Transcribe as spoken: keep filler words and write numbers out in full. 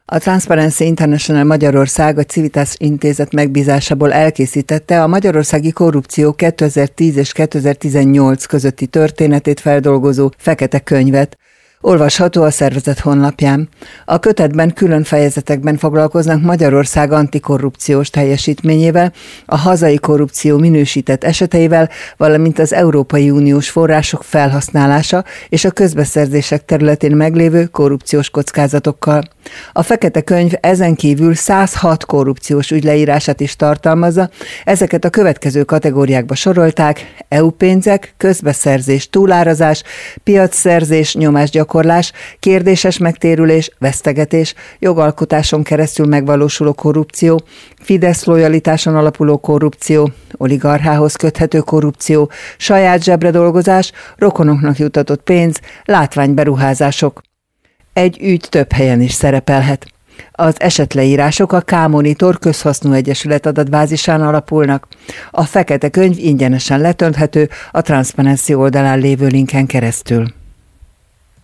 A Transparency International Magyarország a Civitas Intézet megbízásából elkészítette a magyarországi korrupció kétezer-tíz és kétezer-tizennyolc közötti történetét feldolgozó fekete könyvet. Olvasható a szervezet honlapján. A kötetben külön fejezetekben foglalkoznak Magyarország antikorrupciós teljesítményével, a hazai korrupció minősített eseteivel, valamint az Európai Uniós források felhasználása és a közbeszerzések területén meglévő korrupciós kockázatokkal. A fekete könyv ezen kívül száz hat korrupciós ügy leírását is tartalmazza, ezeket a következő kategóriákba sorolták: é u pénzek, közbeszerzés, túlárazás, piacszerzés, nyomásgyakorlás, kérdéses megtérülés, vesztegetés, jogalkotáson keresztül megvalósuló korrupció, Fidesz lojalitáson alapuló korrupció, oligarchához köthető korrupció, saját zsebre dolgozás, rokonoknak jutatott pénz, látványberuházások. Egy ügy több helyen is szerepelhet. Az esetleírások a K-Monitor közhasznú egyesület adatbázisán alapulnak. A fekete könyv ingyenesen letölthető a Transparency oldalán lévő linken keresztül.